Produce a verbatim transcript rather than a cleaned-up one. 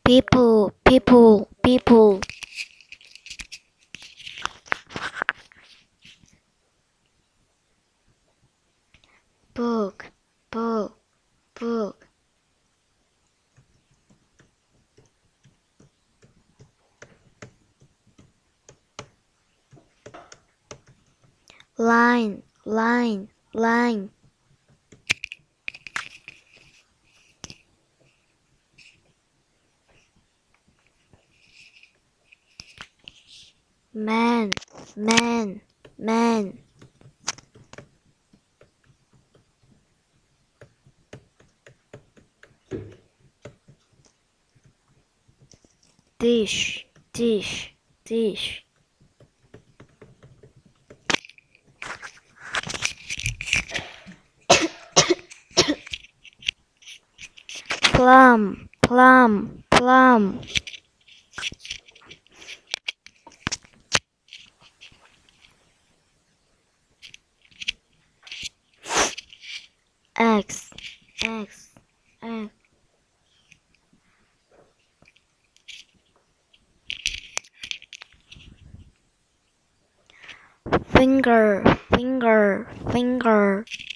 people, people, people. Book, book, book. Line, line, line. Man, man, man. Dish, dish, dish. Plum, plum, plum. X, X, X. Finger, finger, finger.